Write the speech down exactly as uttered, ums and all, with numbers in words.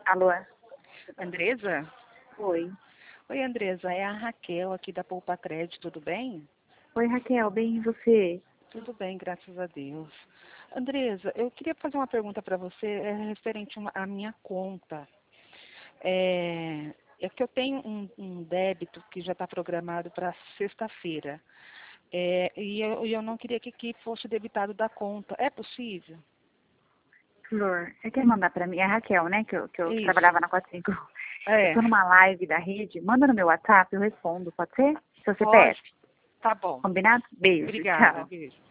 Alô? Andresa? Oi. Oi, Andresa, é a Raquel aqui da Poupa Crédito, tudo bem? Oi, Raquel, bem e você? Tudo bem, graças a Deus. Andresa, eu queria fazer uma pergunta para você é, referente uma- à minha conta. É, é que eu tenho um, um débito que já está programado para sexta-feira. É, e eu, e eu não queria que, que fosse debitado da conta. É possível? Flor, você quer mandar pra mim? É a Raquel, né? Que eu, que eu trabalhava Isso. na quatro cinco. Eu É, tô numa live da rede. Manda no meu WhatsApp, eu respondo, pode ser? Seu pode. C P F. Tá bom. Combinado? Beijo, Obrigada. tchau. Beijo.